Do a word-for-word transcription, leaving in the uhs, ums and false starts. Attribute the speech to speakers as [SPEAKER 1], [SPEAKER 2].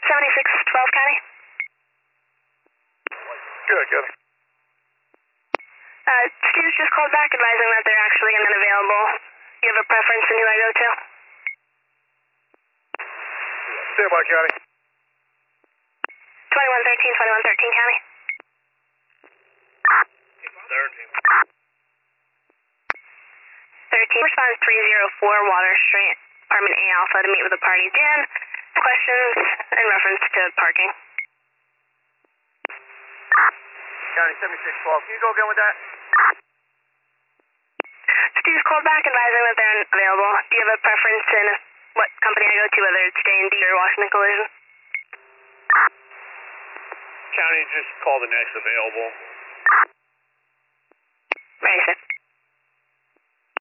[SPEAKER 1] seventy-six twelve County.
[SPEAKER 2] Good, good.
[SPEAKER 1] Uh, Steve's just called back advising that they're actually unavailable. Do you have a preference in who I go to?
[SPEAKER 2] Stand by, County.
[SPEAKER 1] twenty-one thirteen, twenty-one thirteen County.
[SPEAKER 2] thirteen.
[SPEAKER 1] thirteen. Response three zero four Water Street, Apartment A Alpha to meet with the party. Dan, questions in reference to parking?
[SPEAKER 2] County seventy-six twelve. Can you go again with that?
[SPEAKER 1] Steve's called back advising that they're unavailable. Do you have a preference in what company I go to, whether it's J and D or Washington Collision?
[SPEAKER 2] County, just call the next available.
[SPEAKER 1] Right, sir.